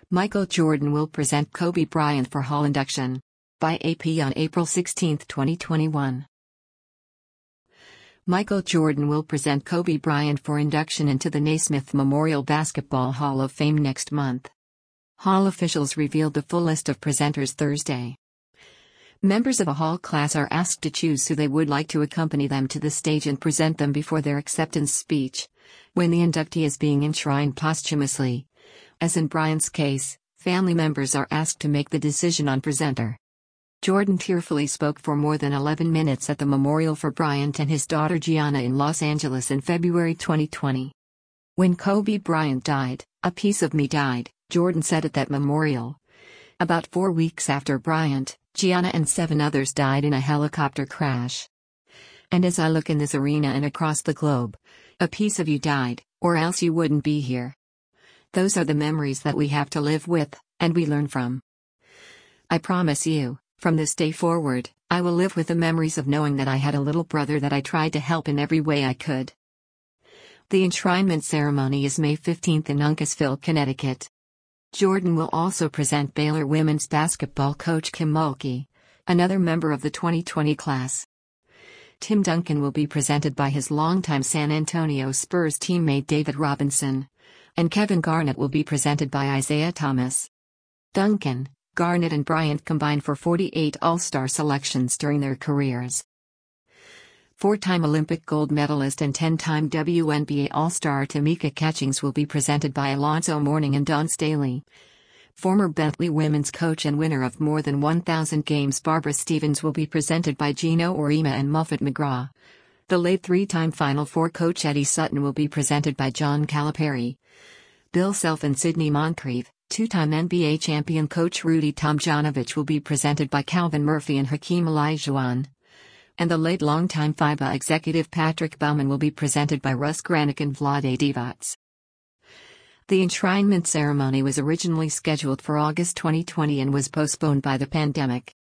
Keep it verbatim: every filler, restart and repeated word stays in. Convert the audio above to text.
Michael Jordan will present Kobe Bryant for Hall induction. By A P on April sixteenth, twenty twenty-one. Michael Jordan will present Kobe Bryant for induction into the Naismith Memorial Basketball Hall of Fame next month. Hall officials revealed the full list of presenters Thursday. Members of a Hall class are asked to choose who they would like to accompany them to the stage and present them before their acceptance speech, when the inductee is being enshrined posthumously. As in Bryant's case, family members are asked to make the decision on presenter. Jordan tearfully spoke for more than eleven minutes at the memorial for Bryant and his daughter Gianna in Los Angeles in February twenty twenty. When Kobe Bryant died, a piece of me died, Jordan said at that memorial. About four weeks after Bryant, Gianna and seven others died in a helicopter crash. And as I look in this arena and across the globe, a piece of you died, or else you wouldn't be here. Those are the memories that we have to live with, and we learn from. I promise you, from this day forward, I will live with the memories of knowing that I had a little brother that I tried to help in every way I could. The enshrinement ceremony is May fifteenth in Uncasville, Connecticut. Jordan will also present Baylor women's basketball coach Kim Mulkey, another member of the twenty twenty class. Tim Duncan will be presented by his longtime San Antonio Spurs teammate David Robinson, and Kevin Garnett will be presented by Isaiah Thomas. Duncan, Garnett and Bryant combined for forty-eight All-Star selections during their careers. Four-time Olympic gold medalist and ten-time W N B A All-Star Tamika Catchings will be presented by Alonzo Mourning and Dawn Staley. Former Bentley women's coach and winner of more than one thousand games Barbara Stevens will be presented by Gino Auriemma and Muffet McGraw. The late three-time Final Four coach Eddie Sutton will be presented by John Calipari. Bill Self and Sidney Moncrief, two-time N B A champion coach Rudy Tomjanovich will be presented by Calvin Murphy and Hakeem Olajuwon. And the late longtime FIBA executive Patrick Baumann will be presented by Russ Granick and Vlade Divac. The enshrinement ceremony was originally scheduled for August twenty twenty and was postponed by the pandemic.